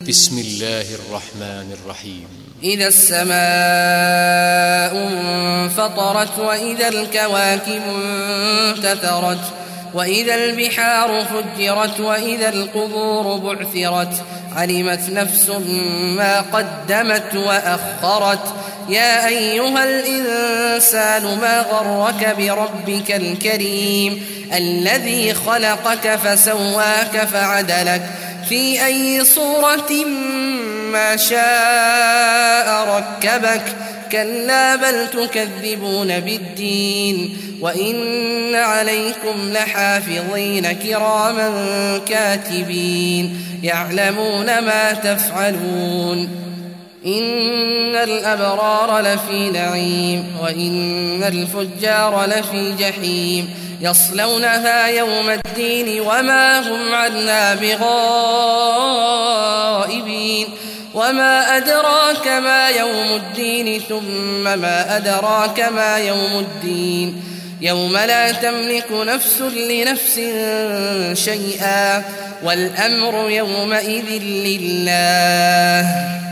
بسم الله الرحمن الرحيم إذا السماء انفطرت وإذا الكواكب انتثرت وإذا البحار فجرت وإذا القبور بعثرت علمت نفس ما قدمت وأخرت يا أيها الإنسان ما غرك بربك الكريم الذي خلقك فسواك فعدلك في أي صورة ما شاء ركبك كلا بل تكذبون بالدين وإن عليكم لحافظين كراما كاتبين يعلمون ما تفعلون إن الأبرار لفي نعيم وإن الفجار لفي جحيم يصلونها يوم الدين وما هم عنها بغائبين وما أدراك ما يوم الدين ثم ما أدراك ما يوم الدين يوم لا تملك نفس لنفس شيئا والأمر يومئذ لله